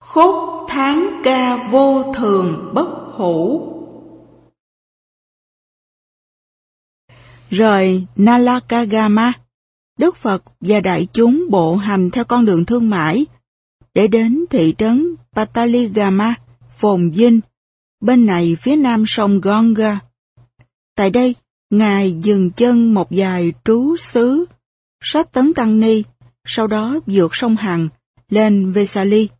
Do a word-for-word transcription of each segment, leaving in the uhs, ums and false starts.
Khúc Thán Ca vô thường bất hủ. Rời Nalakagama, Đức Phật và đại chúng bộ hành theo con đường thương mại để đến thị trấn Pataligama, phồn vinh, bên này phía nam sông Ganga. Tại đây, Ngài dừng chân một vài trú xứ, sách tấn tăng ni, sau đó vượt sông Hằng lên Vesali.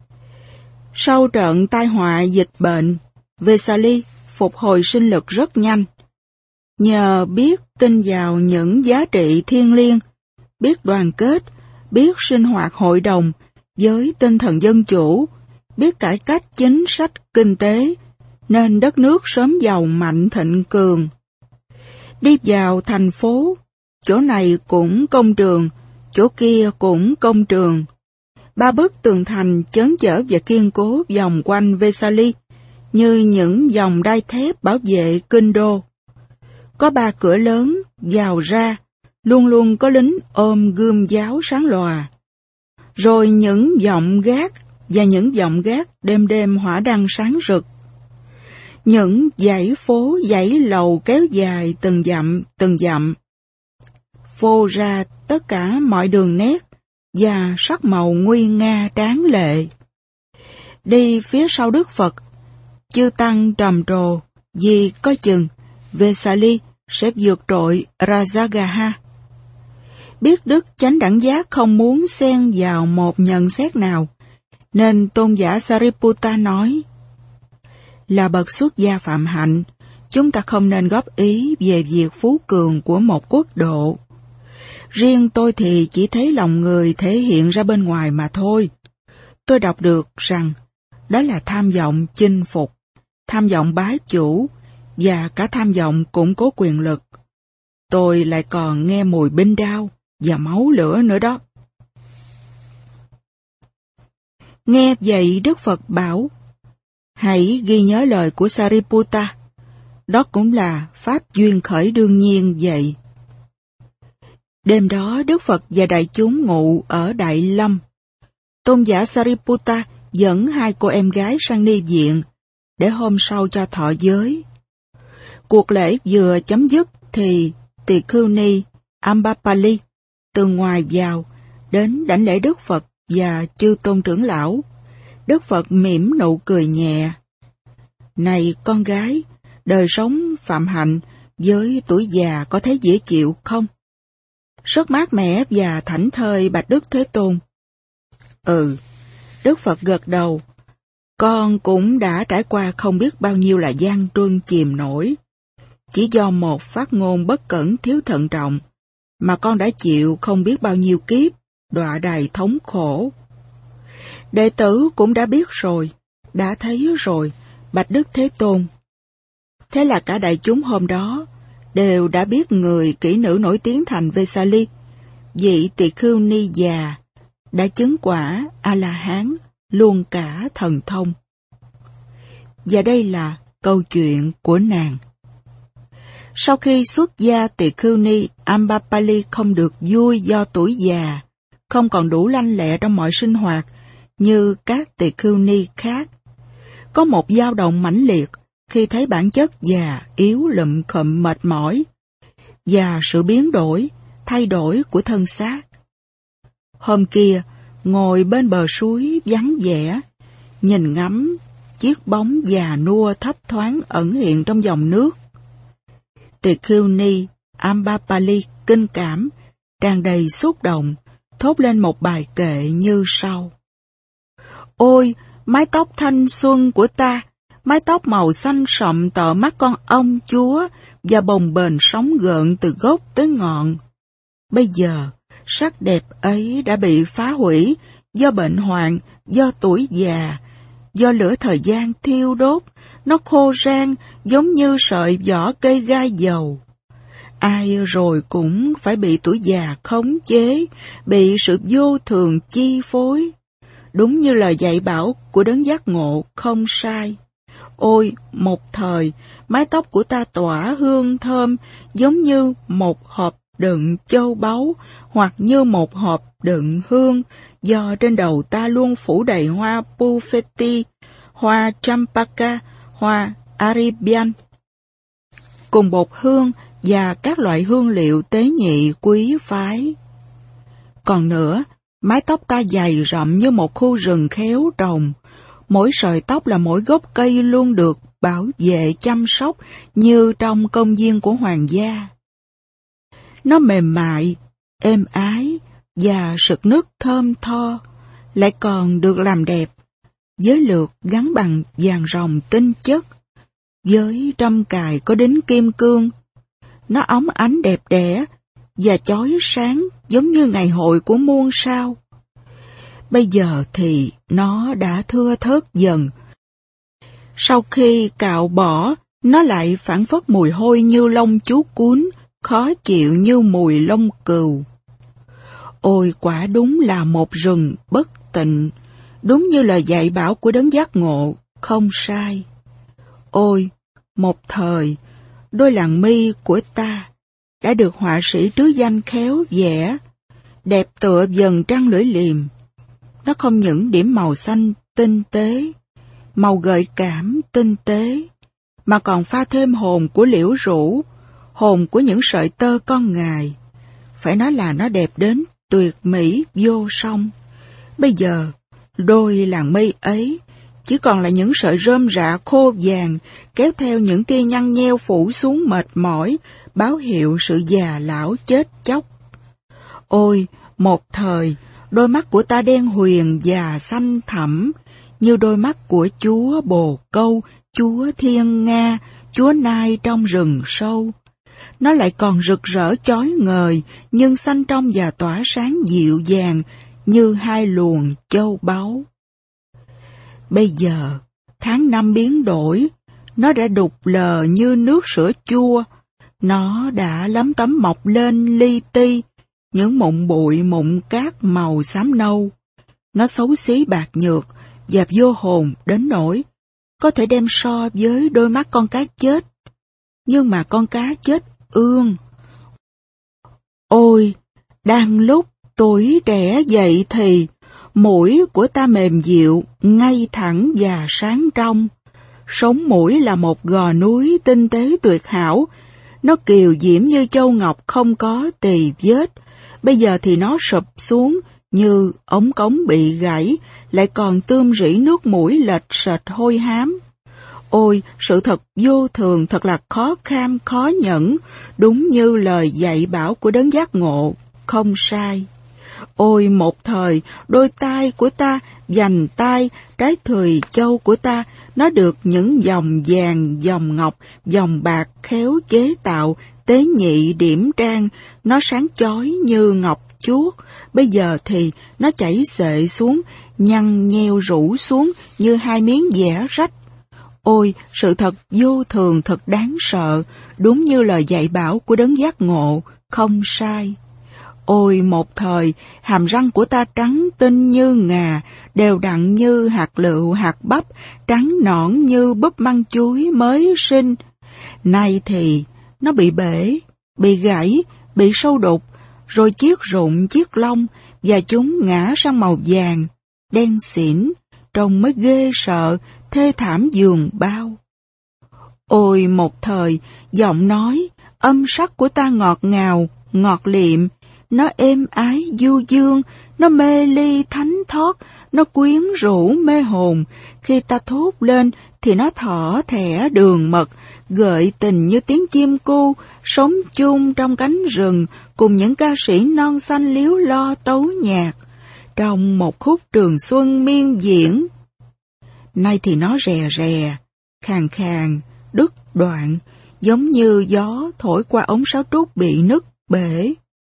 Sau trận tai họa dịch bệnh, Vesali phục hồi sinh lực rất nhanh. Nhờ biết tin vào những giá trị thiêng liêng, biết đoàn kết, biết sinh hoạt hội đồng với tinh thần dân chủ, biết cải cách chính sách kinh tế, nên đất nước sớm giàu mạnh thịnh cường. Đi vào thành phố, chỗ này cũng công trường, chỗ kia cũng công trường. Ba bức tường thành chớn chở và kiên cố vòng quanh Vesali như những vòng đai thép bảo vệ kinh đô. Có ba cửa lớn vào ra, luôn luôn có lính ôm gươm giáo sáng lòa. Rồi những vọng gác và những vọng gác đêm đêm hỏa đăng sáng rực. Những dãy phố dãy lầu kéo dài từng dặm từng dặm, phô ra tất cả mọi đường nét và sắc màu nguy nga tráng lệ. Đi phía sau Đức Phật, chư tăng trầm trồ vì coi chừng Vesali sẽ vượt trội Rajagaha. Biết Đức Chánh Đẳng Giác không muốn xen vào một nhận xét nào, nên tôn giả Sariputta nói: là bậc xuất gia phạm hạnh, chúng ta không nên góp ý về việc phú cường của một quốc độ. Riêng tôi thì chỉ thấy lòng người thể hiện ra bên ngoài mà thôi. Tôi đọc được rằng đó là tham vọng chinh phục, tham vọng bá chủ và cả tham vọng củng cố quyền lực. Tôi lại còn nghe mùi binh đao và máu lửa nữa đó. Nghe vậy Đức Phật bảo: hãy ghi nhớ lời của Sariputta. Đó cũng là pháp duyên khởi đương nhiên vậy. Đêm đó Đức Phật và đại chúng ngụ ở Đại Lâm. Tôn giả Sariputta dẫn hai cô em gái sang ni viện để hôm sau cho thọ giới. Cuộc lễ vừa chấm dứt thì Tỳ Khưu Ni Ambapali từ ngoài vào đến đảnh lễ Đức Phật và chư tôn trưởng lão. Đức Phật mỉm nụ cười nhẹ: này con gái, đời sống phạm hạnh với tuổi già có thấy dễ chịu không? Rất mát mẻ và thảnh thơi bạch Đức Thế Tôn. Ừ, Đức Phật gật đầu. Con cũng đã trải qua không biết bao nhiêu là gian truân chìm nổi. Chỉ do một phát ngôn bất cẩn thiếu thận trọng mà con đã chịu không biết bao nhiêu kiếp đọa đày thống khổ. Đệ tử cũng đã biết rồi, đã thấy rồi, bạch Đức Thế Tôn. Thế là cả đại chúng hôm đó đều đã biết người kỹ nữ nổi tiếng thành Vesali, vị Tỳ Khưu Ni già, đã chứng quả A-la-hán, luôn cả thần thông. Và đây là câu chuyện của nàng. Sau khi xuất gia, Tỳ Khưu Ni Ambapali không được vui do tuổi già, không còn đủ lanh lẹ trong mọi sinh hoạt như các Tỳ Khưu Ni khác. Có một dao động mãnh liệt khi thấy bản chất già, yếu, lụm khụm, mệt mỏi và sự biến đổi, thay đổi của thân xác. Hôm kia, ngồi bên bờ suối vắng vẻ, nhìn ngắm chiếc bóng già nua thấp thoáng ẩn hiện trong dòng nước. Tỳ Khưu Ni Ambapali kinh cảm, tràn đầy xúc động, thốt lên một bài kệ như sau: ôi, mái tóc thanh xuân của ta, mái tóc màu xanh sậm tợ mắt con ông chúa và bồng bềnh sóng gợn từ gốc tới ngọn. Bây giờ, sắc đẹp ấy đã bị phá hủy do bệnh hoạn, do tuổi già, do lửa thời gian thiêu đốt, nó khô rang giống như sợi vỏ cây gai dầu. Ai rồi cũng phải bị tuổi già khống chế, bị sự vô thường chi phối. Đúng như lời dạy bảo của đấng giác ngộ không sai. Ôi, một thời, mái tóc của ta tỏa hương thơm giống như một hộp đựng châu báu, hoặc như một hộp đựng hương, do trên đầu ta luôn phủ đầy hoa Pufeti, hoa Champaka, hoa Arabian, cùng bột hương và các loại hương liệu tế nhị quý phái. Còn nữa, mái tóc ta dày rậm như một khu rừng khéo trồng, mỗi sợi tóc là mỗi gốc cây luôn được bảo vệ chăm sóc như trong công viên của hoàng gia. Nó mềm mại, êm ái và sực nức thơm tho, lại còn được làm đẹp, với lược gắn bằng vàng ròng tinh chất, với trâm cài có đính kim cương. Nó óng ánh đẹp đẽ và chói sáng giống như ngày hội của muôn sao. Bây giờ thì nó đã thưa thớt dần. Sau khi cạo bỏ, nó lại phảng phất mùi hôi như lông chú cún, khó chịu như mùi lông cừu. Ôi, quả đúng là một rừng bất tịnh, đúng như lời dạy bảo của đấng giác ngộ, không sai. Ôi, một thời, đôi làn mi của ta đã được họa sĩ trứ danh khéo vẽ, đẹp tựa dần trăng lưỡi liềm. Nó không những điểm màu xanh tinh tế, màu gợi cảm tinh tế, mà còn pha thêm hồn của liễu rũ, hồn của những sợi tơ con ngài. Phải nói là nó đẹp đến tuyệt mỹ vô song. Bây giờ, đôi làn mây ấy chỉ còn là những sợi rơm rạ khô vàng kéo theo những tia nhăn nheo phủ xuống mệt mỏi, báo hiệu sự già lão chết chóc. Ôi, một thời, đôi mắt của ta đen huyền và xanh thẳm, như đôi mắt của chúa Bồ Câu, chúa Thiên Nga, chúa Nai trong rừng sâu. Nó lại còn rực rỡ chói ngời, nhưng xanh trong và tỏa sáng dịu dàng như hai luồng châu báu. Bây giờ, tháng năm biến đổi, nó đã đục lờ như nước sữa chua. Nó đã lấm tấm mọc lên li ti, những mụn bụi mụn cát màu xám nâu. Nó xấu xí bạc nhược và vô hồn đến nỗi có thể đem so với đôi mắt con cá chết. Nhưng mà con cá chết ương. Ôi, đang lúc tuổi trẻ dậy thì mũi của ta mềm dịu, ngay thẳng và sáng trong. Sống mũi là một gò núi tinh tế tuyệt hảo. Nó kiều diễm như châu ngọc không có tì vết. Bây giờ thì nó sụp xuống như ống cống bị gãy, lại còn tươm rỉ nước mũi lệch sệt hôi hám. Ôi, sự thật vô thường, thật là khó kham khó nhẫn, đúng như lời dạy bảo của đấng giác ngộ, không sai. Ôi, một thời, đôi tai của ta, vành tai, trái thùy châu của ta, nó được những dòng vàng, dòng ngọc, dòng bạc khéo chế tạo, tế nhị điểm trang, nó sáng chói như ngọc chuốt. Bây giờ thì nó chảy xệ xuống, nhăn nheo rũ xuống như hai miếng vẽ rách. Ôi, sự thật vô thường thật đáng sợ, đúng như lời dạy bảo của đấng giác ngộ, không sai. Ôi, một thời, hàm răng của ta trắng tinh như ngà, đều đặn như hạt lựu hạt bắp, trắng nõn như búp măng chuối mới sinh. Nay thì nó bị bể, bị gãy, bị sâu đục, rồi chiết rụng chiết lông, và chúng ngã sang màu vàng, đen xỉn, trông mới ghê sợ, thê thảm giường bao. Ôi, một thời, giọng nói, âm sắc của ta ngọt ngào, ngọt liệm, nó êm ái du dương, nó mê ly thánh thót, nó quyến rũ mê hồn. Khi ta thốt lên thì nó thỏ thẻ đường mật, gợi tình như tiếng chim cu, sống chung trong cánh rừng cùng những ca sĩ non xanh líu lo tấu nhạc, trong một khúc trường xuân miên diễn. Nay thì nó rè rè, khàn khàn, đứt đoạn, giống như gió thổi qua ống sáo trúc bị nứt bể.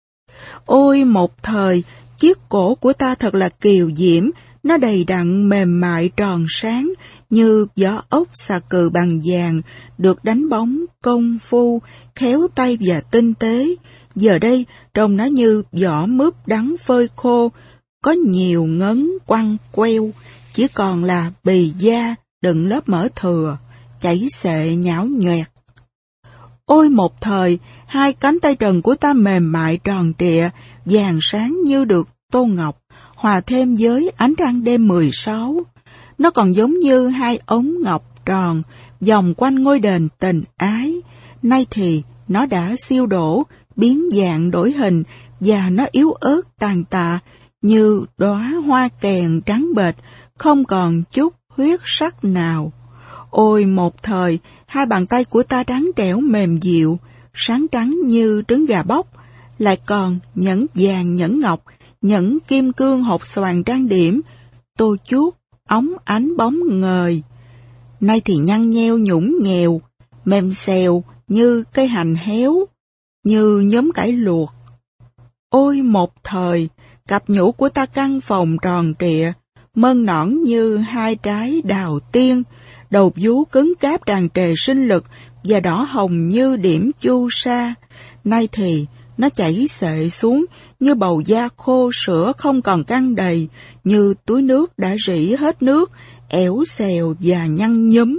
Ôi, một thời, chiếc cổ của ta thật là kiều diễm, nó đầy đặn mềm mại tròn sáng như vỏ ốc xà cừ bằng vàng, được đánh bóng công phu, khéo tay và tinh tế. Giờ đây, trông nó như vỏ mướp đắng phơi khô, có nhiều ngấn quăng queo, chỉ còn là bì da đựng lớp mỡ thừa, chảy xệ nhão nhoẹt. Ôi một thời, hai cánh tay trần của ta mềm mại tròn trịa, vàng sáng như được tô ngọc, hòa thêm với ánh trăng đêm mười sáu. Nó còn giống như hai ống ngọc tròn, vòng quanh ngôi đền tình ái. Nay thì nó đã siêu đổ, biến dạng đổi hình, và nó yếu ớt tàn tạ, như đóa hoa kèn trắng bệch, không còn chút huyết sắc nào. Ôi một thời, hai bàn tay của ta trắng trẻo mềm dịu, sáng trắng như trứng gà bóc, lại còn nhẫn vàng nhẫn ngọc, nhẫn kim cương hột xoàn trang điểm, tô chuốt, óng ánh bóng ngời. Nay thì nhăn nheo nhũng nhèo, mềm xèo như cây hành héo, như nhóm cải luộc. Ôi một thời, cặp nhũ của ta căng phồng tròn trịa, mơn nõn như hai trái đào tiên, đầu vú cứng cáp tràn trề sinh lực và đỏ hồng như điểm chu sa. Nay thì nó chảy xệ xuống như bầu da khô sữa không còn căng đầy, như túi nước đã rỉ hết nước, ẻo xèo và nhăn nhúm.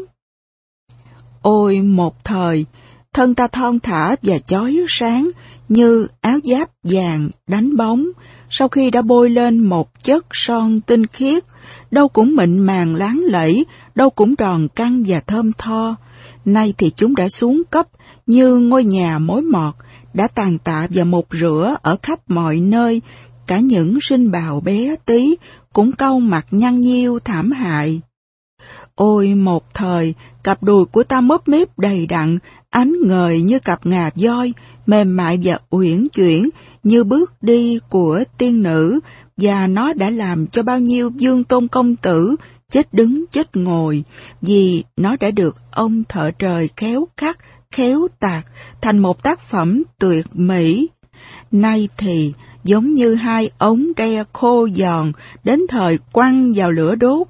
Ôi một thời, thân ta thon thả và chói sáng như áo giáp vàng đánh bóng, sau khi đã bôi lên một chất son tinh khiết, đâu cũng mịn màng láng lẫy, đâu cũng tròn căng và thơm tho. Nay thì chúng đã xuống cấp như ngôi nhà mối mọt, đã tàn tạ và mục rửa ở khắp mọi nơi, cả những sinh bào bé tí cũng cau mặt nhăn nhiêu thảm hại. Ôi một thời, cặp đùi của ta mấp mếp đầy đặn, ánh ngời như cặp ngà voi, mềm mại và uyển chuyển như bước đi của tiên nữ, và nó đã làm cho bao nhiêu dương tôn công tử chết đứng chết ngồi, vì nó đã được ông thợ trời khéo khắc, khéo tạc thành một tác phẩm tuyệt mỹ. Nay thì giống như hai ống tre khô giòn đến thời quăng vào lửa đốt.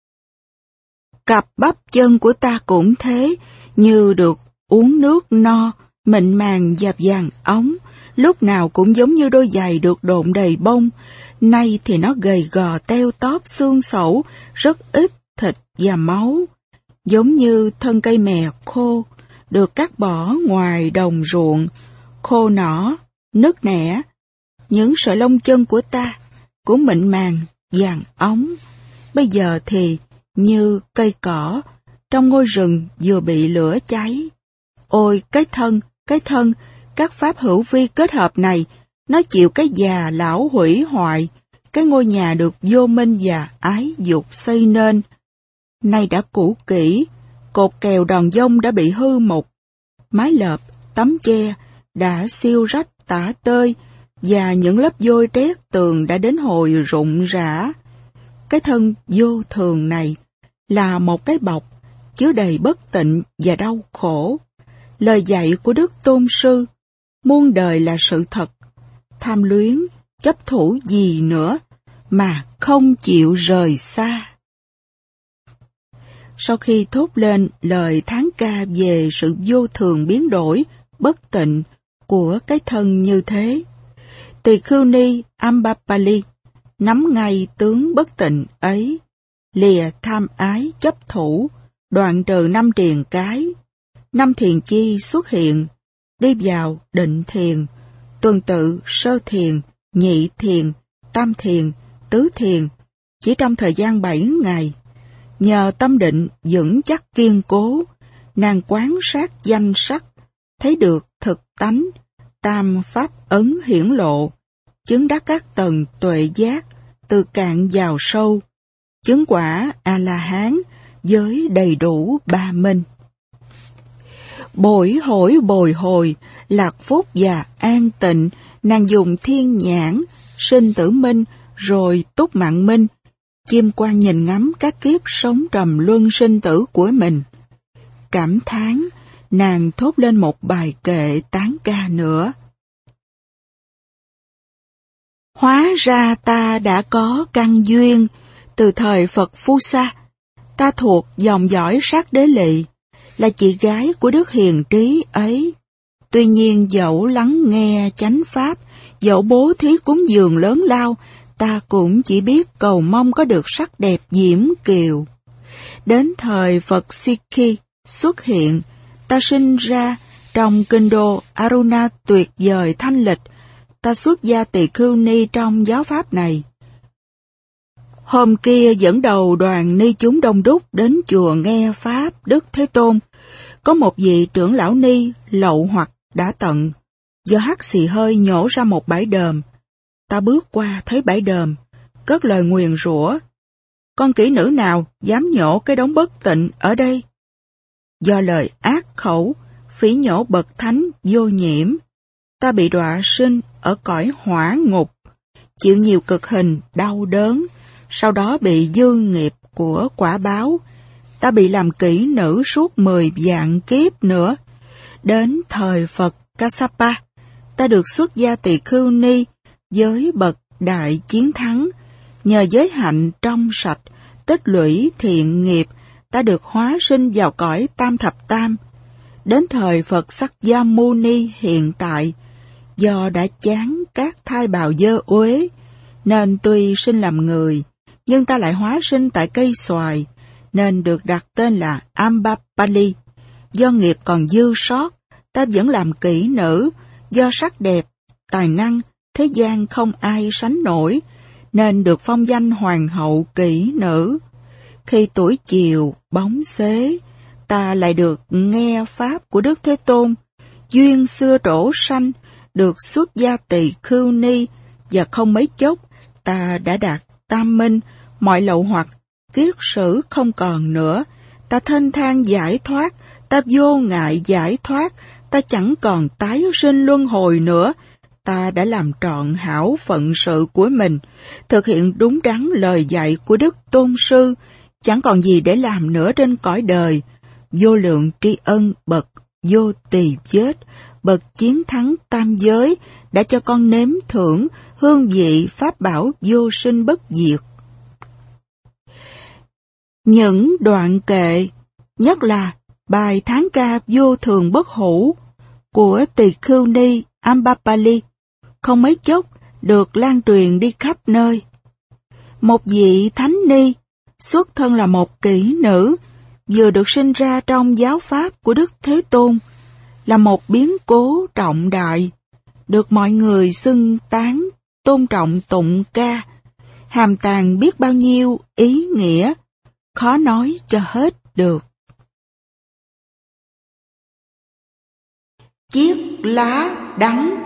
Cặp bắp chân của ta cũng thế, như được uống nước no, mịn màng và vàng óng, lúc nào cũng giống như đôi giày được độn đầy bông. Nay thì nó gầy gò teo tóp xương sẩu, rất ít thịt và máu, giống như thân cây mè khô, được cắt bỏ ngoài đồng ruộng, khô nỏ, nứt nẻ. Những sợi lông chân của ta cũng mịn màng, vàng óng, bây giờ thì như cây cỏ trong ngôi rừng vừa bị lửa cháy. Ôi cái thân, cái thân, các pháp hữu vi kết hợp này, nó chịu cái già lão hủy hoại, cái ngôi nhà được vô minh và ái dục xây nên, nay đã cũ kỹ, cột kèo đòn dông đã bị hư mục, mái lợp, tấm che đã siêu rách tả tơi, và những lớp vôi trét tường đã đến hồi rụng rã. Cái thân vô thường này là một cái bọc chứa đầy bất tịnh và đau khổ. Lời dạy của Đức Tôn Sư, muôn đời là sự thật, tham luyến, chấp thủ gì nữa mà không chịu rời xa. Sau khi thốt lên lời thán ca về sự vô thường biến đổi, bất tịnh của cái thân như thế, Tỳ Khưu Ni Ambapali nắm ngay tướng bất tịnh ấy, lìa tham ái chấp thủ, đoạn trừ năm triền cái, năm thiền chi xuất hiện, đi vào định thiền, tuần tự sơ thiền, nhị thiền, tam thiền, tứ thiền, chỉ trong thời gian bảy ngày. Nhờ tâm định vững chắc kiên cố, nàng quán sát danh sắc, thấy được thực tánh, tam pháp ấn hiển lộ, chứng đắc các tầng tuệ giác, từ cạn vào sâu, chứng quả A-la-hán với đầy đủ ba minh. Bồi hồi bồi hồi, lạc phúc và an tịnh, nàng dùng thiên nhãn, sinh tử minh, rồi túc mạng minh, chiêm quan nhìn ngắm các kiếp sống trầm luân sinh tử của mình. Cảm thán, nàng thốt lên một bài kệ tán ca nữa. Hóa ra ta đã có căn duyên, từ thời Phật Phu Sa, ta thuộc dòng dõi sát đế lỵ, là chị gái của Đức Hiền Trí ấy. Tuy nhiên dẫu lắng nghe chánh pháp, dẫu bố thí cúng dường lớn lao, ta cũng chỉ biết cầu mong có được sắc đẹp diễm kiều. Đến thời Phật Sikhi xuất hiện, ta sinh ra Trong kinh đô Aruna tuyệt vời thanh lịch, ta xuất gia tỳ khưu ni trong giáo pháp này. Hôm kia dẫn đầu đoàn ni chúng đông đúc đến chùa nghe pháp Đức Thế Tôn. Có một vị trưởng lão ni lậu hoặc đã tận, do hắt xì hơi nhổ ra một bãi đờm. Ta bước qua thấy bãi đờm, cất lời nguyền rủa: con kỹ nữ nào dám nhổ cái đống bất tịnh ở đây? Do lời ác khẩu, phỉ nhổ bậc thánh vô nhiễm, ta bị đọa sinh ở cõi hỏa ngục, chịu nhiều cực hình, đau đớn, sau đó bị dư nghiệp của quả báo. Ta bị làm kỹ nữ suốt mười vạn kiếp nữa. Đến thời Phật Kassapa, ta được xuất gia tỳ khưu ni với bậc đại chiến thắng. Nhờ giới hạnh trong sạch, tích lũy thiện nghiệp, ta được hóa sinh vào cõi tam thập tam. Đến thời Phật Sakyamuni hiện tại, do đã chán các thai bào dơ uế, nên tuy sinh làm người, nhưng ta lại hóa sinh tại cây xoài, nên được đặt tên là Ambapali. Do nghiệp còn dư sót, ta vẫn làm kỹ nữ, do sắc đẹp, tài năng, thế gian không ai sánh nổi, nên được phong danh hoàng hậu kỹ nữ. Khi tuổi chiều bóng xế, ta lại được nghe pháp của Đức Thế Tôn, duyên xưa trổ sanh, được xuất gia tỳ khưu ni, và không mấy chốc ta đã đạt tam minh, mọi lậu hoặc kiết sử không còn nữa. Ta thênh thang giải thoát, ta vô ngại giải thoát, ta chẳng còn tái sinh luân hồi nữa. Ta đã làm trọn hảo phận sự của mình, thực hiện đúng đắn lời dạy của Đức Tôn Sư, chẳng còn gì để làm nữa trên cõi đời. Vô lượng tri ân bậc vô tỳ vết, bậc chiến thắng tam giới, đã cho con nếm thưởng hương vị pháp bảo vô sinh bất diệt. Những đoạn kệ, nhất là bài thán ca vô thường bất hủ của tỳ khưu ni Ambapali, không mấy chốc được lan truyền đi khắp nơi. Một vị thánh ni, xuất thân là một kỹ nữ, vừa được sinh ra trong giáo pháp của Đức Thế Tôn, là một biến cố trọng đại, được mọi người xưng tán, tôn trọng tụng ca, hàm tàng biết bao nhiêu ý nghĩa, khó nói cho hết được. Chiếc lá đắng.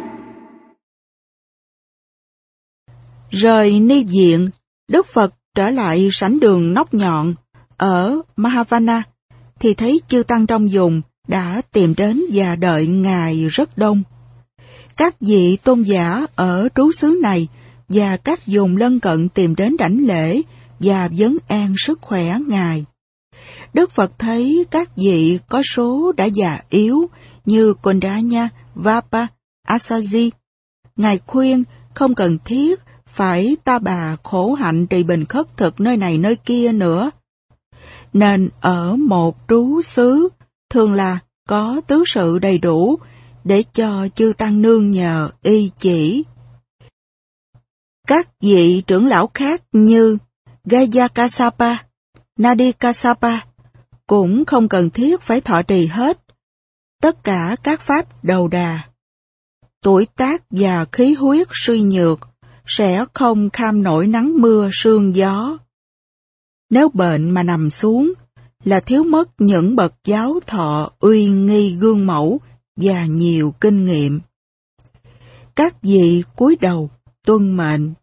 Rời ni viện, Đức Phật trở lại sảnh đường Nóc Nhọn ở Mahavana, thì thấy chư tăng trong vùng đã tìm đến và đợi Ngài rất đông. Các vị tôn giả ở trú xứ này và các vùng lân cận tìm đến đảnh lễ và vấn an sức khỏe Ngài. Đức Phật thấy các vị có số đã già yếu như Kondanya, Vapa, Asaji. Ngài khuyên không cần thiết phải ta bà khổ hạnh trì bình khất thực nơi này nơi kia nữa. Nên ở một trú xứ thường là có tứ sự đầy đủ để cho chư tăng nương nhờ y chỉ. Các vị trưởng lão khác như Gaya Kassapa, Nadi Kassapa cũng không cần thiết phải thọ trì hết tất cả các pháp đầu đà. Tuổi tác và khí huyết suy nhược sẽ không kham nổi nắng mưa sương gió. Nếu bệnh mà nằm xuống là thiếu mất những bậc giáo thọ uy nghi gương mẫu và nhiều kinh nghiệm. Các vị cúi đầu tuân mệnh.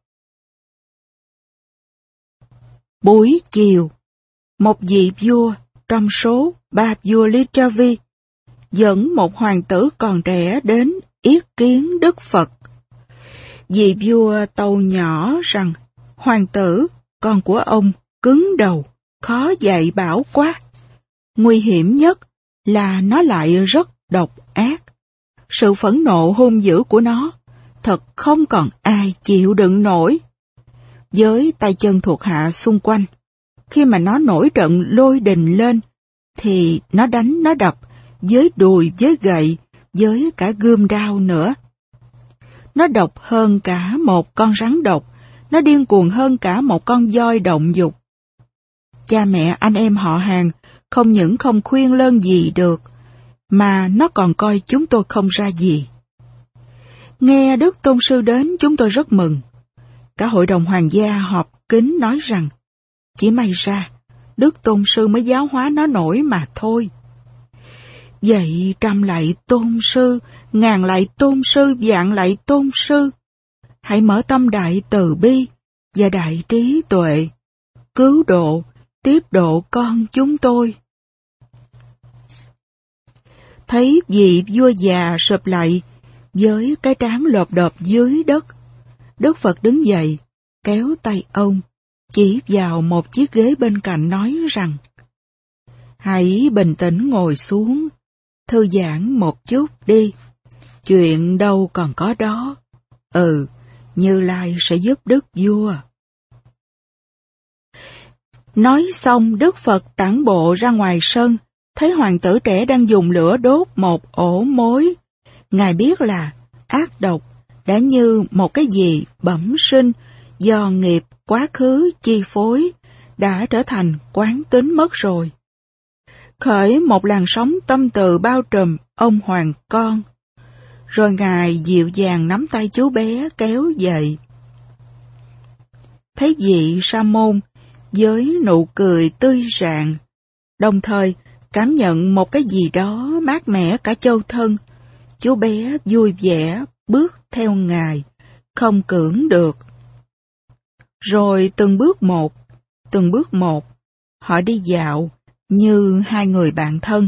Buổi chiều, một vị vua trong số ba vua Lichavi dẫn một hoàng tử còn trẻ đến yết kiến Đức Phật. Vị vua tâu nhỏ rằng hoàng tử, con của ông, cứng đầu, khó dạy bảo quá. Nguy hiểm nhất là nó lại rất độc ác. Sự phẫn nộ hung dữ của nó thật không còn ai chịu đựng nổi. Với tay chân thuộc hạ xung quanh, khi mà nó nổi trận lôi đình lên, thì nó đánh nó đập với đùi, với gậy, với cả gươm đao nữa. Nó độc hơn cả một con rắn độc, nó điên cuồng hơn cả một con voi động dục. Cha mẹ anh em họ hàng không những không khuyên lơn gì được, mà nó còn coi chúng tôi không ra gì. Nghe Đức Tôn Sư đến chúng tôi rất mừng. Cả hội đồng hoàng gia họp kín nói rằng, chỉ may ra, Đức Tôn Sư mới giáo hóa nó nổi mà thôi. Vậy trăm lạy Tôn Sư, ngàn lạy Tôn Sư, vạn lạy Tôn Sư, hãy mở tâm đại từ bi và đại trí tuệ, cứu độ, tiếp độ con chúng tôi. Thấy vị vua già sụp lạy với cái trán lộp độp dưới đất, Đức Phật đứng dậy, kéo tay ông, chỉ vào một chiếc ghế bên cạnh nói rằng, hãy bình tĩnh ngồi xuống, thư giãn một chút đi, chuyện đâu còn có đó. Ừ, Như Lai sẽ giúp Đức vua. Nói xong Đức Phật tản bộ ra ngoài sân, thấy hoàng tử trẻ đang dùng lửa đốt một ổ mối. Ngài biết là ác độc đã như một cái gì bẩm sinh do nghiệp quá khứ chi phối, đã trở thành quán tính mất rồi. Khởi một làn sóng tâm từ bao trùm ông hoàng con, rồi Ngài dịu dàng nắm tay chú bé kéo dậy. Thấy vị sa môn với nụ cười tươi rạng, đồng thời cảm nhận một cái gì đó mát mẻ cả châu thân, chú bé vui vẻ bước theo Ngài, không cưỡng được. Rồi từng bước một, từng bước một, họ đi dạo như hai người bạn thân.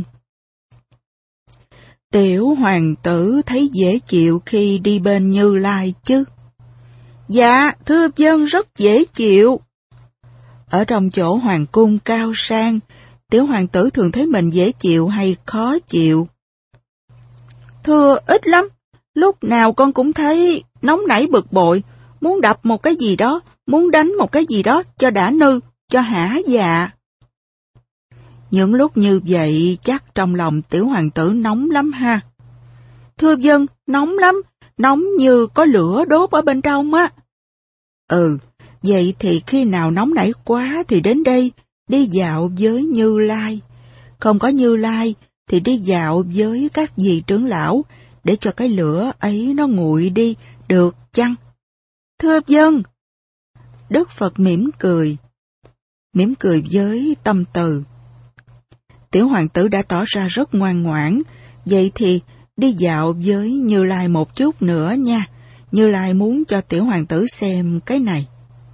Tiểu hoàng tử thấy dễ chịu khi đi bên Như Lai chứ? Dạ, thưa vâng, rất dễ chịu. Ở trong chỗ hoàng cung cao sang, tiểu hoàng tử thường thấy mình dễ chịu hay khó chịu? Thưa, ít lắm. Lúc nào con cũng thấy nóng nảy bực bội, muốn đập một cái gì đó, muốn đánh một cái gì đó cho đã nư, cho hả dạ. Những lúc như vậy chắc trong lòng tiểu hoàng tử nóng lắm ha. Thưa vâng, nóng lắm, nóng như có lửa đốt ở bên trong á. Ừ, vậy thì khi nào nóng nảy quá thì đến đây, đi dạo với Như Lai. Không có Như Lai thì đi dạo với các vị trưởng lão, để cho cái lửa ấy nó nguội đi, được chăng? Thưa vâng. Đức Phật mỉm cười, mỉm cười với tâm từ. Tiểu hoàng tử đã tỏ ra rất ngoan ngoãn, vậy thì đi dạo với Như Lai một chút nữa nha. Như Lai muốn cho tiểu hoàng tử xem cái này.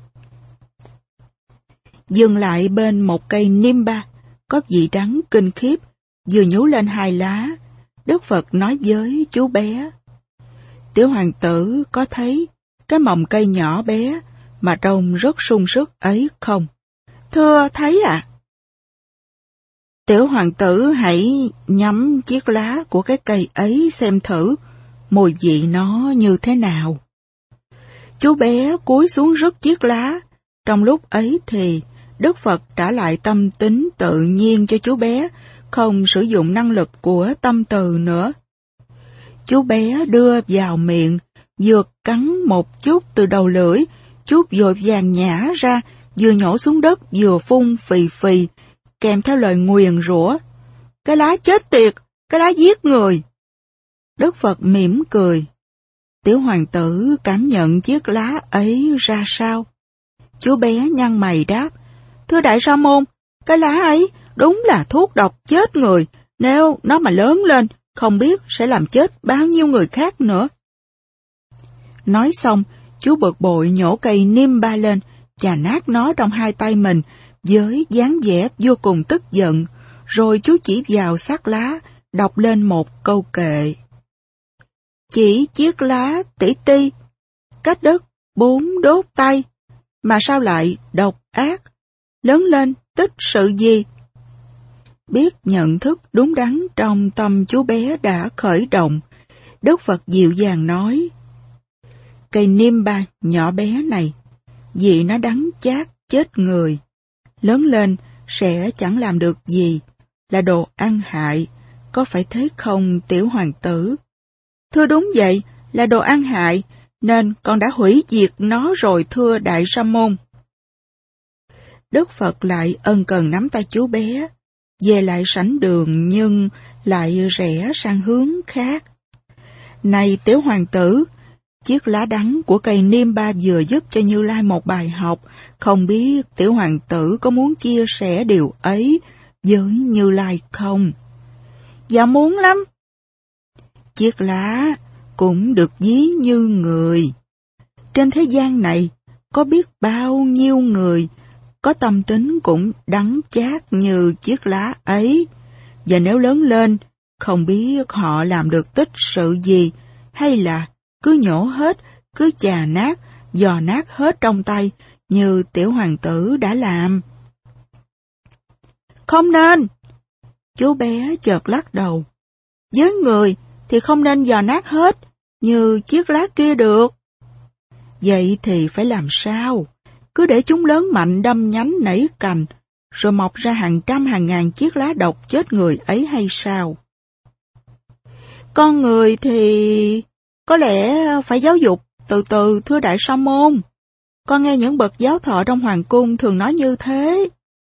Dừng lại bên một cây niêm ba, có vị đắng kinh khiếp, vừa nhú lên hai lá. Đức Phật nói với chú bé, tiểu hoàng tử có thấy cái mầm cây nhỏ bé mà trông rất sung sức ấy không? Thưa thấy ạ. À? Tiểu hoàng tử hãy nhắm chiếc lá của cái cây ấy xem thử, mùi vị nó như thế nào. Chú bé cúi xuống rứt chiếc lá. Trong lúc ấy thì Đức Phật trả lại tâm tính tự nhiên cho chú bé, không sử dụng năng lực của tâm từ nữa. Chú bé đưa vào miệng, vừa cắn một chút từ đầu lưỡi, chút vội vàng nhả ra, vừa nhổ xuống đất, vừa phun phì phì, kèm theo lời nguyền rủa. Cái lá chết tiệt, cái lá giết người. Đức Phật mỉm cười. Tiểu hoàng tử cảm nhận chiếc lá ấy ra sao? Chú bé nhăn mày đáp, thưa đại sa môn, cái lá ấy đúng là thuốc độc chết người, nếu nó mà lớn lên, không biết sẽ làm chết bao nhiêu người khác nữa. Nói xong, chú bực bội nhổ cây niêm ba lên, chà nát nó trong hai tay mình, với dáng vẻ vô cùng tức giận, rồi chú chỉ vào xác lá, đọc lên một câu kệ. Chỉ chiếc lá tỷ ti, cách đất bốn đốt tay, mà sao lại độc ác, lớn lên tích sự gì? Biết nhận thức đúng đắn trong tâm chú bé đã khởi động, Đức Phật dịu dàng nói, cây niêm ba nhỏ bé này, vì nó đắng chát chết người, lớn lên sẽ chẳng làm được gì, là đồ ăn hại, có phải thế không tiểu hoàng tử? Thưa đúng vậy, là đồ ăn hại, nên con đã hủy diệt nó rồi thưa đại sa môn. Đức Phật lại ân cần nắm tay chú bé, về lại sảnh đường nhưng lại rẽ sang hướng khác. Này tiểu hoàng tử, chiếc lá đắng của cây niêm ba vừa giúp cho Như Lai một bài học, không biết tiểu hoàng tử có muốn chia sẻ điều ấy với Như Lai không? Dạ muốn lắm. Chiếc lá cũng được ví như người. Trên thế gian này, có biết bao nhiêu người có tâm tính cũng đắng chát như chiếc lá ấy. Và nếu lớn lên, không biết họ làm được tích sự gì, hay là cứ nhổ hết, cứ chà nát, dò nát hết trong tay, như tiểu hoàng tử đã làm. Không nên! Chú bé chợt lắc đầu. Với người thì không nên dò nát hết, như chiếc lá kia được. Vậy thì phải làm sao? Cứ để chúng lớn mạnh đâm nhánh nảy cành, rồi mọc ra hàng trăm hàng ngàn chiếc lá độc chết người ấy hay sao? Con người thì có lẽ phải giáo dục từ từ, thưa Đại Sa Môn. Con nghe những bậc giáo thọ trong hoàng cung thường nói như thế.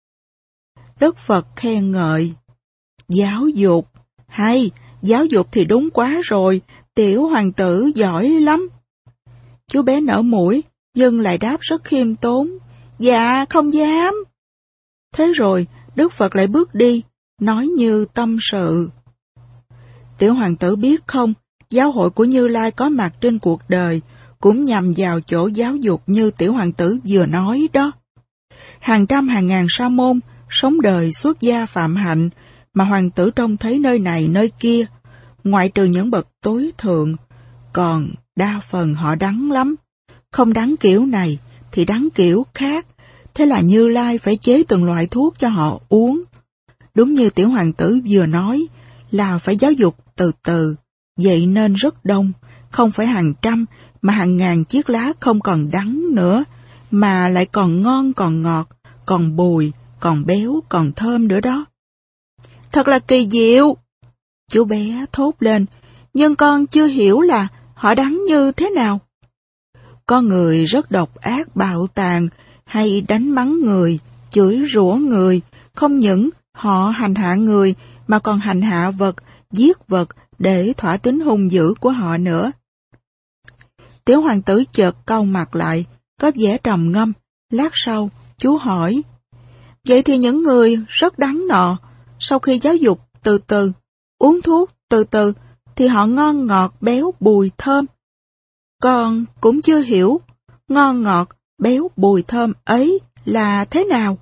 Đức Phật khen ngợi. Giáo dục? Hay, giáo dục thì đúng quá rồi, tiểu hoàng tử giỏi lắm. Chú bé nở mũi, nhưng lại đáp rất khiêm tốn. Dạ, không dám. Thế rồi, Đức Phật lại bước đi, nói như tâm sự. Tiểu hoàng tử biết không, giáo hội của Như Lai có mặt trên cuộc đời, cũng nhằm vào chỗ giáo dục như tiểu hoàng tử vừa nói đó. Hàng trăm hàng ngàn sa môn, sống đời xuất gia phạm hạnh, mà hoàng tử trông thấy nơi này nơi kia, ngoại trừ những bậc tối thượng, còn đa phần họ đắng lắm. Không đắng kiểu này, thì đắng kiểu khác, thế là Như Lai phải chế từng loại thuốc cho họ uống. Đúng như tiểu hoàng tử vừa nói, là phải giáo dục từ từ, vậy nên rất đông, không phải hàng trăm, mà hàng ngàn chiếc lá không còn đắng nữa, mà lại còn ngon còn ngọt, còn bùi, còn béo, còn thơm nữa đó. Thật là kỳ diệu! Chú bé thốt lên, nhưng con chưa hiểu là họ đắng như thế nào. Có người rất độc ác bạo tàn, hay đánh mắng người, chửi rủa người, không những họ hành hạ người, mà còn hành hạ vật, giết vật để thỏa tính hung dữ của họ nữa. Tiểu hoàng tử chợt cau mặt lại, có vẻ trầm ngâm, lát sau, chú hỏi. Vậy thì những người rất đắng nọ, sau khi giáo dục từ từ, uống thuốc từ từ, thì họ ngon ngọt, béo, bùi, thơm. Con cũng chưa hiểu, ngon ngọt, béo, bùi, thơm ấy là thế nào?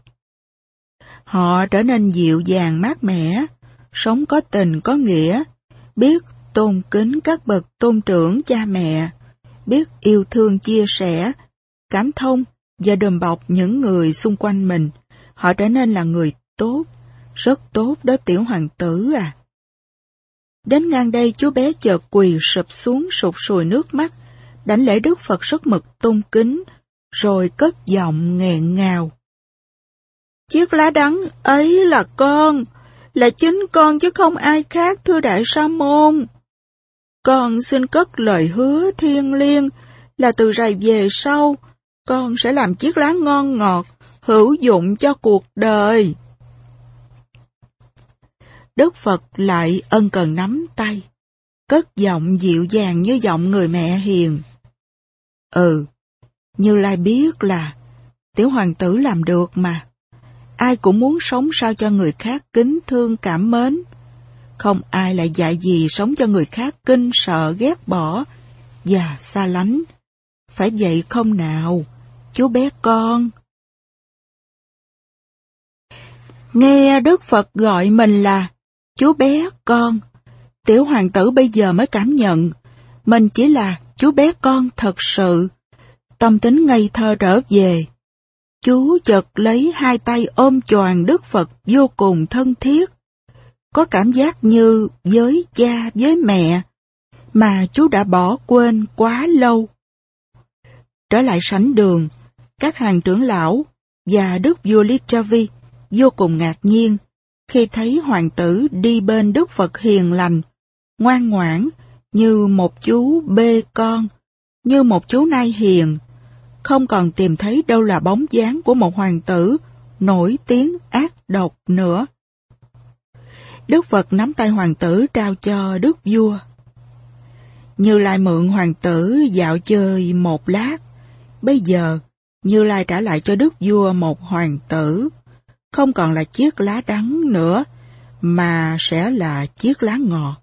Họ trở nên dịu dàng mát mẻ, sống có tình có nghĩa, biết tôn kính các bậc tôn trưởng cha mẹ, biết yêu thương chia sẻ, cảm thông và đùm bọc những người xung quanh mình. Họ trở nên là người tốt, rất tốt đó tiểu hoàng tử à. Đến ngang đây chú bé chợt quỳ sụp xuống sụt sùi nước mắt, đảnh lễ Đức Phật rất mực tôn kính, rồi cất giọng nghẹn ngào. Chiếc lá đắng ấy là con, là chính con chứ không ai khác, thưa Đại Sa Môn. Con xin cất lời hứa thiêng liêng là từ rày về sau, con sẽ làm chiếc lá ngon ngọt, hữu dụng cho cuộc đời. Đức Phật lại ân cần nắm tay, cất giọng dịu dàng như giọng người mẹ hiền. Ừ, Như Lai biết là tiểu hoàng tử làm được mà. Ai cũng muốn sống sao cho người khác kính thương cảm mến. Không ai lại dạy gì sống cho người khác kinh sợ ghét bỏ và xa lánh. Phải vậy không nào, chú bé con? Nghe Đức Phật gọi mình là chú bé con, tiểu hoàng tử bây giờ mới cảm nhận mình chỉ là chú bé con thật sự. Tâm tính ngây thơ trở về. Chú chợt lấy hai tay ôm choàng Đức Phật vô cùng thân thiết. Có cảm giác như với cha với mẹ mà chú đã bỏ quên quá lâu. Trở lại sảnh đường, các hàng trưởng lão và Đức vua Lichavi vô cùng ngạc nhiên khi thấy hoàng tử đi bên Đức Phật hiền lành, ngoan ngoãn như một chú bê con, như một chú nai hiền, không còn tìm thấy đâu là bóng dáng của một hoàng tử nổi tiếng ác độc nữa. Đức Phật nắm tay hoàng tử trao cho đức vua. Như Lai mượn hoàng tử dạo chơi một lát. Bây giờ, Như Lai trả lại cho đức vua một hoàng tử, không còn là chiếc lá đắng nữa, mà sẽ là chiếc lá ngọt.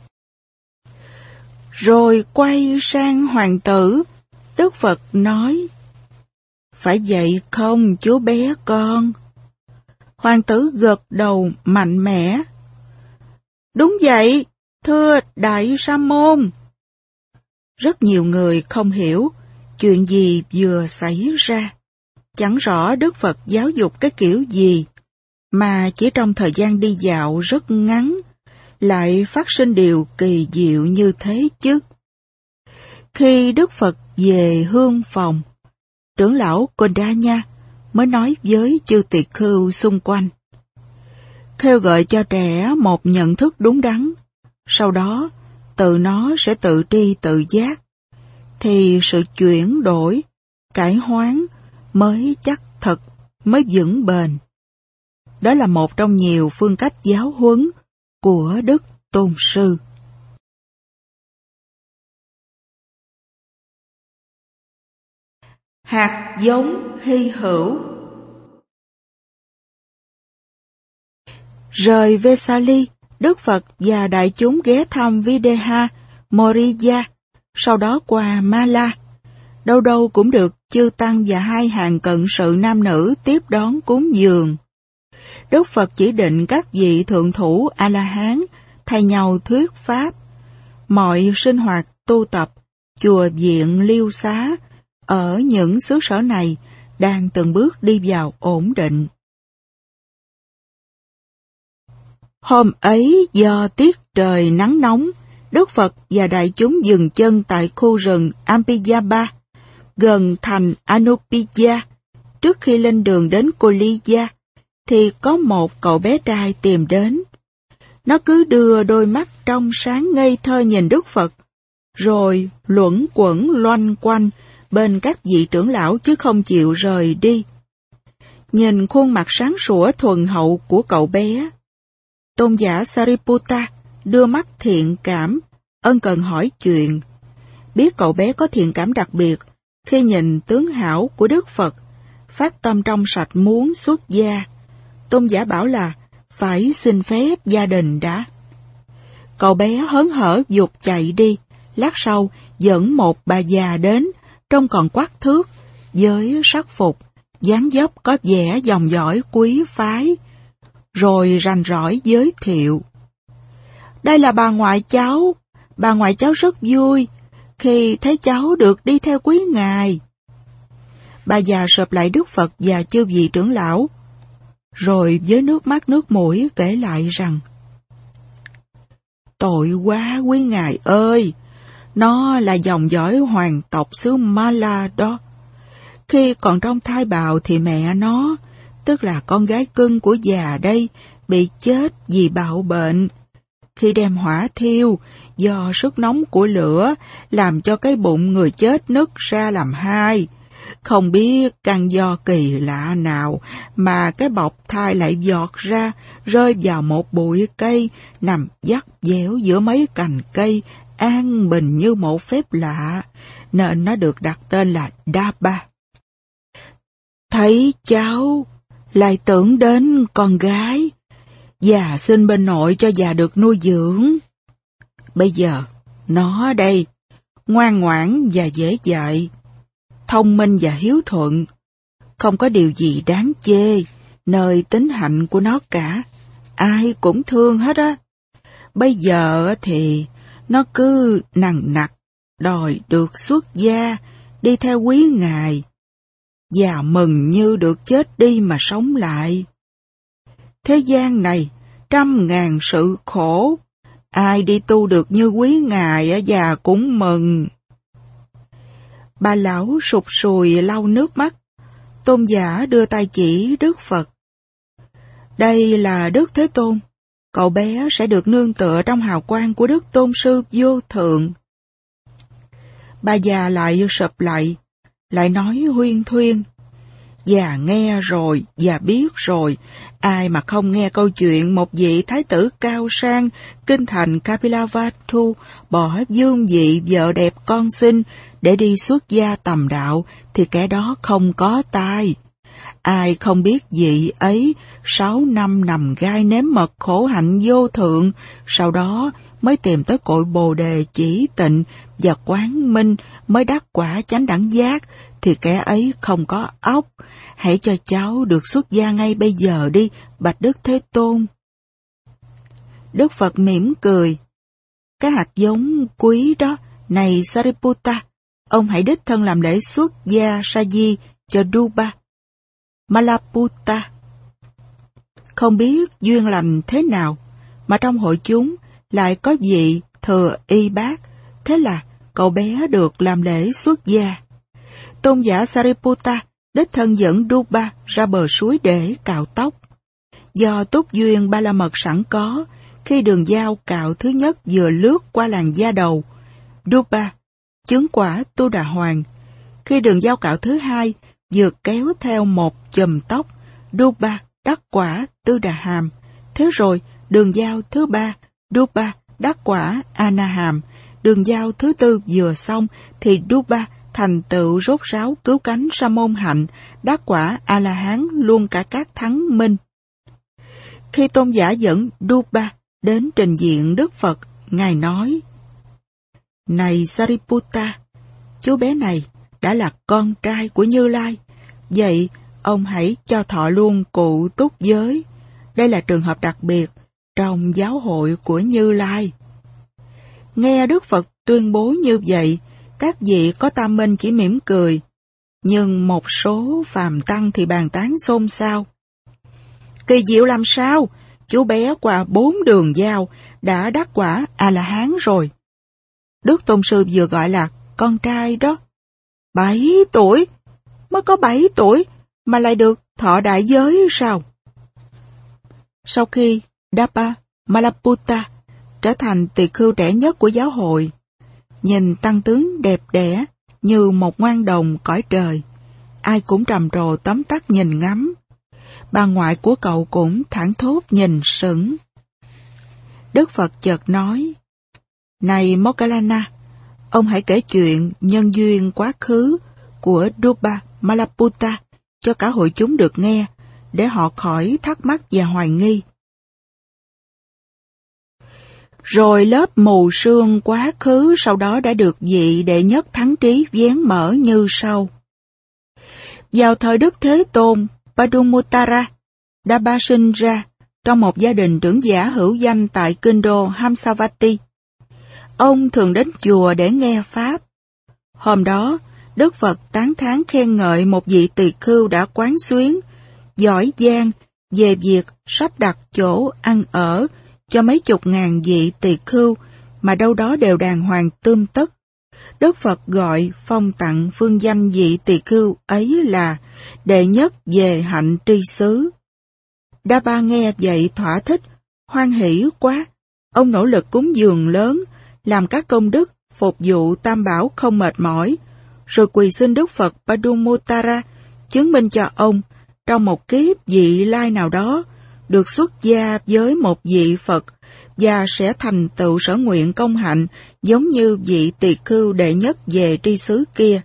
Rồi quay sang hoàng tử, Đức Phật nói, phải vậy không chú bé con? Hoàng tử gật đầu mạnh mẽ. Đúng vậy, thưa Đại Sa Môn. Rất nhiều người không hiểu chuyện gì vừa xảy ra. Chẳng rõ Đức Phật giáo dục cái kiểu gì, mà chỉ trong thời gian đi dạo rất ngắn, lại phát sinh điều kỳ diệu như thế chứ. Khi Đức Phật về hương phòng, trưởng lão Kondanya mới nói với chư tỳ khưu xung quanh, kêu gọi cho trẻ một nhận thức đúng đắn, sau đó tự nó sẽ tự tri tự giác, thì sự chuyển đổi, cải hoán mới chắc thật, mới vững bền. Đó là một trong nhiều phương cách giáo huấn của Đức Tôn Sư. Hạt giống hy hữu. Rời Vesali, Đức Phật và đại chúng ghé thăm Videha, Moriya, sau đó qua Mala. Đâu đâu cũng được chư tăng và hai hàng cận sự nam nữ tiếp đón cúng dường. Đức Phật chỉ định các vị thượng thủ A-la-hán thay nhau thuyết pháp. Mọi sinh hoạt tu tập, chùa viện liêu xá ở những xứ sở này đang từng bước đi vào ổn định. Hôm ấy do tiết trời nắng nóng, Đức Phật và đại chúng dừng chân tại khu rừng Ambiyaba, gần thành Anupiya. Trước khi lên đường đến Koliya, thì có một cậu bé trai tìm đến. Nó cứ đưa đôi mắt trong sáng ngây thơ nhìn Đức Phật, rồi luẩn quẩn loanh quanh bên các vị trưởng lão chứ không chịu rời đi. Nhìn khuôn mặt sáng sủa thuần hậu của cậu bé, tôn giả Sariputta đưa mắt thiện cảm, ân cần hỏi chuyện. Biết cậu bé có thiện cảm đặc biệt, khi nhìn tướng hảo của Đức Phật, phát tâm trong sạch muốn xuất gia. Tôn giả bảo là phải xin phép gia đình đã. Cậu bé hớn hở giục chạy đi, lát sau dẫn một bà già đến, trông còn quắc thước, với sắc phục, dáng dấp có vẻ dòng dõi quý phái, rồi rành rõi giới thiệu. Đây là bà ngoại cháu, bà ngoại cháu rất vui khi thấy cháu được đi theo quý ngài. Bà già sụp lại Đức Phật và chư vị trưởng lão, rồi với nước mắt nước mũi kể lại rằng, tội quá quý ngài ơi, nó là dòng dõi hoàng tộc xứ Mala đó. Khi còn trong thai bào thì mẹ nó, tức là con gái cưng của già đây, bị chết vì bạo bệnh. Khi đem hỏa thiêu, do sức nóng của lửa làm cho cái bụng người chết nứt ra làm hai. Không biết căn do kỳ lạ nào mà cái bọc thai lại giọt ra, rơi vào một bụi cây nằm vắt dẻo giữa mấy cành cây, an bình như một phép lạ, nên nó được đặt tên là Daba. Thấy cháu, lại tưởng đến con gái, già xin bên nội cho già được nuôi dưỡng. Bây giờ, nó đây, ngoan ngoãn và dễ dạy, thông minh và hiếu thuận, không có điều gì đáng chê nơi tính hạnh của nó cả, ai cũng thương hết á. Bây giờ thì nó cứ nằng nặc đòi được xuất gia, đi theo quý ngài, và mừng như được chết đi mà sống lại. Thế gian này trăm ngàn sự khổ, ai đi tu được như quý ngài và cũng mừng. Bà lão sụt sùi lau nước mắt. Tôn giả đưa tay chỉ Đức Phật. Đây là Đức Thế Tôn. Cậu bé sẽ được nương tựa trong hào quang của Đức Tôn Sư vô thượng. Bà già lại sụp lại, lại nói huyên thuyên. Và nghe rồi, và biết rồi, ai mà không nghe câu chuyện một vị thái tử cao sang, kinh thành Kapilavatthu bỏ dương vị vợ đẹp con xinh để đi xuất gia tầm đạo, thì kẻ đó không có tai. Ai không biết vị ấy sáu năm nằm gai nếm mật khổ hạnh vô thượng, sau đó mới tìm tới cội Bồ Đề chỉ tịnh và quán minh mới đắc quả chánh đẳng giác, thì kẻ ấy không có óc. Hãy cho cháu được xuất gia ngay bây giờ đi, bạch Đức Thế Tôn. Đức Phật mỉm cười. Cái hạt giống quý đó, này Sariputta, ông hãy đích thân làm lễ xuất gia sa di cho Duba Malaputta. Không biết duyên lành thế nào mà trong hội chúng lại có vị thừa y bác, thế là cậu bé được làm lễ xuất gia. Tôn giả Sariputta đích thân dẫn Duba ra bờ suối để cạo tóc. Do túc duyên ba la mật sẵn có, khi đường dao cạo thứ nhất vừa lướt qua làn da đầu, Duba chứng quả Tu Đà Hoàng. Khi đường dao cạo thứ hai vừa kéo theo một chùm tóc, Duba đắc quả Tư Đà Hàm. Thế rồi đường dao thứ ba, Duba đắc quả A Na Hàm. Đường dao thứ tư vừa xong thì Duba thành tựu rốt ráo cứu cánh sa môn hạnh, đắc quả A La Hán luôn cả các thắng minh. Khi tôn giả dẫn Duba đến trình diện Đức Phật, ngài nói: Này Sariputta, chú bé này đã là con trai của Như Lai, vậy ông hãy cho thọ luôn cụ túc giới. Đây là trường hợp đặc biệt trong giáo hội của Như Lai. Nghe Đức Phật tuyên bố như vậy, các vị có tam minh chỉ mỉm cười, nhưng một số phàm tăng thì bàn tán xôn xao. Kỳ diệu làm sao? Chú bé qua bốn đường dao đã đắc quả A-la-hán rồi. Đức Tôn Sư vừa gọi là con trai đó. Bảy tuổi? Mới có bảy tuổi mà lại được thọ đại giới sao? Sau khi Dapa Malaputta trở thành tỳ khưu trẻ nhất của giáo hội, nhìn tăng tướng đẹp đẽ như một ngoan đồng cõi trời, ai cũng trầm trồ tấm tắc nhìn ngắm. Bà ngoại của cậu cũng thảng thốt nhìn sững. Đức Phật chợt nói: Này Moggallana, ông hãy kể chuyện nhân duyên quá khứ của Duba Malaputta cho cả hội chúng được nghe, để họ khỏi thắc mắc và hoài nghi. Rồi lớp mù sương quá khứ sau đó đã được vị đệ nhất thắng trí vén mở như sau. Vào thời Đức Thế Tôn, Padumuttara đã ba sinh ra trong một gia đình trưởng giả hữu danh tại kinh đô Hamsavati. Ông thường đến chùa để nghe Pháp. Hôm đó, Đức Phật tán thán khen ngợi một vị tỳ khưu đã quán xuyến, giỏi giang về việc sắp đặt chỗ ăn ở cho mấy chục ngàn vị tỳ khưu mà đâu đó đều đàng hoàng tươm tất. Đức Phật gọi phong tặng phương danh vị tỳ khưu ấy là đệ nhất về hạnh tri xứ. Đa Ba nghe vậy thỏa thích, hoan hỷ quá. Ông nỗ lực cúng dường lớn, làm các công đức, phục vụ tam bảo không mệt mỏi, rồi quỳ xin Đức Phật Padumuttara chứng minh cho ông trong một kiếp vị lai nào đó được xuất gia với một vị Phật và sẽ thành tựu sở nguyện công hạnh giống như vị tỳ khưu đệ nhất về tri xứ kia.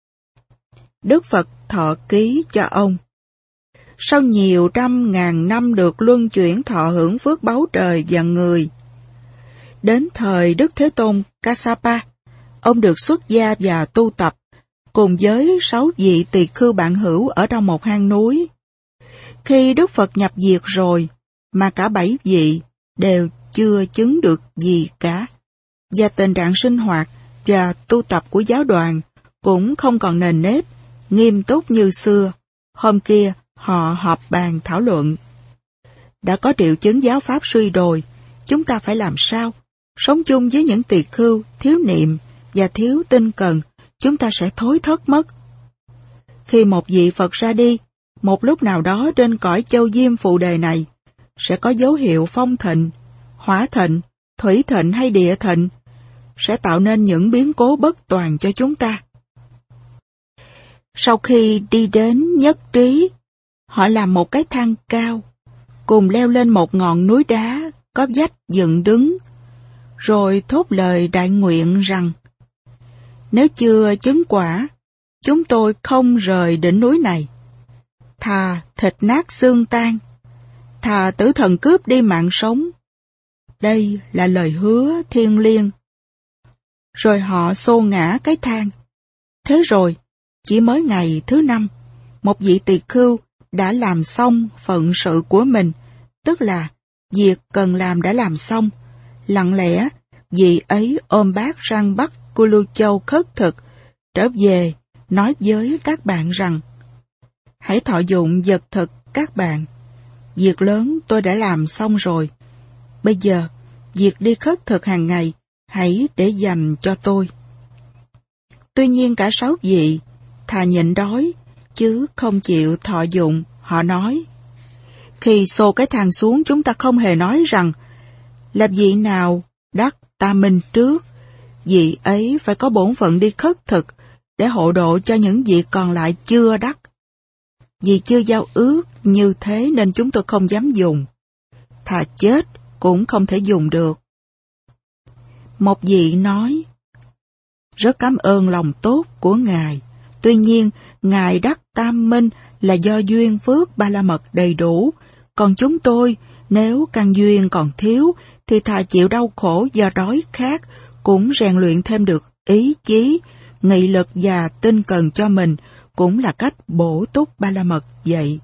Đức Phật thọ ký cho ông. Sau nhiều trăm ngàn năm được luân chuyển thọ hưởng phước báu trời và người, đến thời Đức Thế Tôn Kassapa, ông được xuất gia và tu tập cùng với sáu vị tỳ khưu bạn hữu ở trong một hang núi. Khi Đức Phật nhập diệt rồi, mà cả bảy vị đều chưa chứng được gì cả, và tình trạng sinh hoạt và tu tập của giáo đoàn cũng không còn nền nếp, nghiêm túc như xưa. Hôm kia, họ họp bàn thảo luận. Đã có triệu chứng giáo pháp suy đồi, chúng ta phải làm sao? Sống chung với những tỳ khưu, thiếu niệm và thiếu tinh cần, chúng ta sẽ thối thất mất. Khi một vị Phật ra đi, một lúc nào đó trên cõi châu Diêm Phù Đề này, sẽ có dấu hiệu phong thịnh, hỏa thịnh, thủy thịnh hay địa thịnh, sẽ tạo nên những biến cố bất toàn cho chúng ta. Sau khi đi đến nhất trí, họ làm một cái thang cao, cùng leo lên một ngọn núi đá có vách dựng đứng, rồi thốt lời đại nguyện rằng: nếu chưa chứng quả, chúng tôi không rời đỉnh núi này. Thà thịt nát xương tan, thà tử thần cướp đi mạng sống. Đây là lời hứa thiêng liêng. Rồi họ xô ngã cái thang. Thế rồi, chỉ mới ngày thứ năm, một vị tỳ khưu đã làm xong phận sự của mình, tức là việc cần làm đã làm xong. Lặng lẽ, vị ấy ôm bát sang Bắc của Lưu Châu khất thực, trở về nói với các bạn rằng: hãy thọ dụng vật thực các bạn. Việc lớn tôi đã làm xong rồi. Bây giờ, việc đi khất thực hàng ngày, hãy để dành cho tôi. Tuy nhiên cả sáu vị thà nhịn đói, chứ không chịu thọ dụng. Họ nói: khi xô cái thang xuống, chúng ta không hề nói rằng là vị nào đắc ta minh trước, vị ấy phải có bổn phận đi khất thực để hộ độ cho những vị còn lại chưa đắc. Vì chưa giao ước như thế nên chúng tôi không dám dùng. Thà chết cũng không thể dùng được. Một vị nói: rất cảm ơn lòng tốt của Ngài. Tuy nhiên, Ngài đắc tam minh là do duyên phước ba la mật đầy đủ. Còn chúng tôi, nếu căn duyên còn thiếu, thì thà chịu đau khổ do đói khát, cũng rèn luyện thêm được ý chí, nghị lực và tinh cần cho mình, cũng là cách bổ túc ba la mật vậy.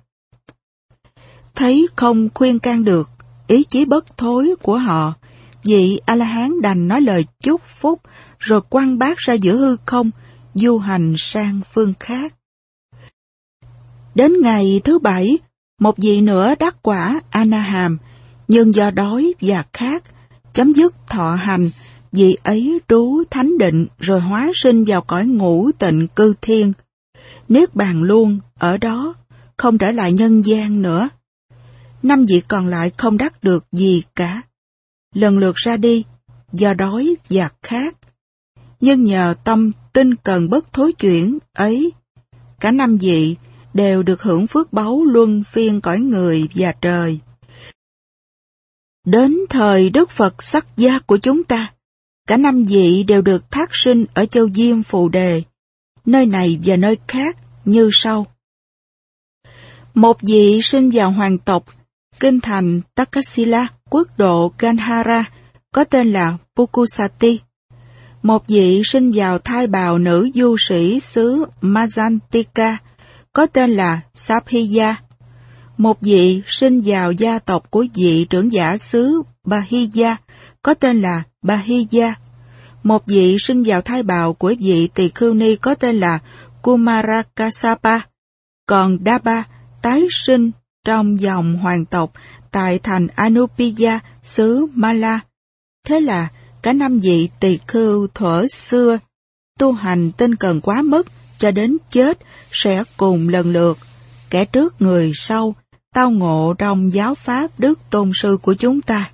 Thấy không khuyên can được ý chí bất thối của họ, vị A-la-hán đành nói lời chúc phúc, rồi quăng bát ra giữa hư không, du hành sang phương khác. Đến ngày thứ bảy, một vị nữa đắc quả A-na-hàm, nhưng do đói và khát, chấm dứt thọ hành, vị ấy trú thánh định rồi hóa sinh vào cõi ngũ tịnh cư thiên. Niết bàn luôn ở đó, không trở lại nhân gian nữa. Năm vị còn lại không đắc được gì cả, lần lượt ra đi do đói và khát. Nhưng nhờ tâm tinh cần bất thối chuyển ấy, cả năm vị đều được hưởng phước báu luân phiên cõi người và trời. Đến thời Đức Phật Sắc Gia của chúng ta, cả năm vị đều được thác sinh ở châu Diêm Phù Đề, nơi này và nơi khác như sau. Một vị sinh vào hoàng tộc kinh thành Takasila, quốc độ Gandhara, có tên là Pukusati. Một vị sinh vào thai bào nữ du sĩ xứ Majantika, có tên là Saphiya. Một vị sinh vào gia tộc của vị trưởng giả xứ Bahiya, có tên là Bahiya. Một vị sinh vào thai bào của vị tỳ khưu ni có tên là Kumarakasapa. Còn Daba tái sinh trong dòng hoàng tộc tại thành Anupiya, xứ Mala. Thế là cả năm vị tỳ khưu thuở xưa tu hành tinh cần quá mức, cho đến chết sẽ cùng lần lượt, kẻ trước người sau, tao ngộ trong giáo pháp Đức Tôn Sư của chúng ta.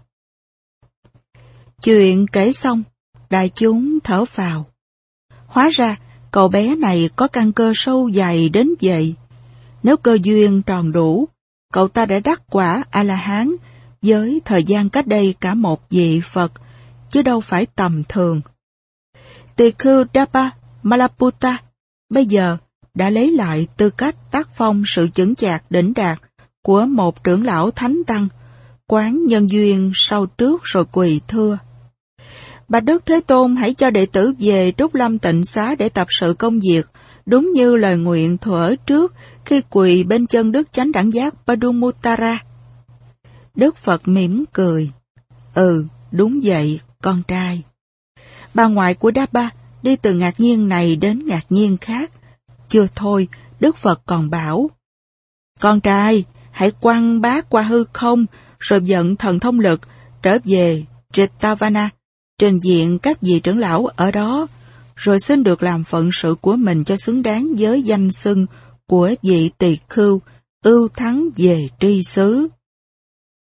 Chuyện kể xong, đại chúng thở phào. Hóa ra, cậu bé này có căn cơ sâu dày đến vậy. Nếu cơ duyên tròn đủ, cậu ta đã đắc quả A-la-hán với thời gian cách đây cả một vị Phật, chứ đâu phải tầm thường. Tỳ khưu Dapa Malaputta bây giờ đã lấy lại tư cách tác phong sự chững chạc đỉnh đạt của một trưởng lão thánh tăng, quán nhân duyên sau trước rồi quỳ thưa: Bạch Đức Thế Tôn, hãy cho đệ tử về Trúc Lâm Tịnh Xá để tập sự công việc, đúng như lời nguyện thuở trước khi quỳ bên chân Đức Chánh Đẳng Giác Padumuttara. Đức Phật mỉm cười: Ừ, đúng vậy, con trai. Bà ngoại của Dapa đi từ ngạc nhiên này đến ngạc nhiên khác. Chưa thôi, Đức Phật còn bảo: Con trai, hãy quăng bát qua hư không, rồi vận thần thông lực trở về Jetavana, trình diện các vị trưởng lão ở đó, rồi xin được làm phận sự của mình cho xứng đáng với danh xưng của vị tỳ khưu ưu thắng về tri xứ.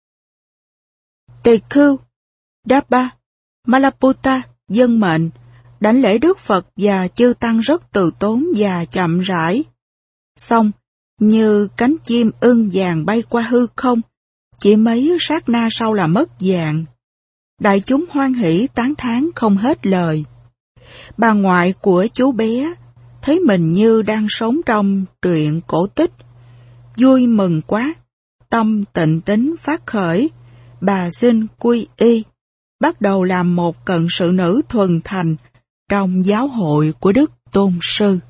Tỳ khưu Dapa Malaputta vâng mệnh, Đảnh lễ Đức Phật và chư tăng rất từ tốn và chậm rãi. Xong, như cánh chim ưng vàng bay qua hư không, chỉ mấy sát na sau là mất dạng. Đại chúng hoan hỉ tán thán không hết lời. Bà ngoại của chú bé thấy mình như đang sống trong truyện cổ tích. Vui mừng quá, tâm tịnh tín phát khởi, bà xin quy y, bắt đầu làm một cận sự nữ thuần thành trong giáo hội của Đức Tôn Sư.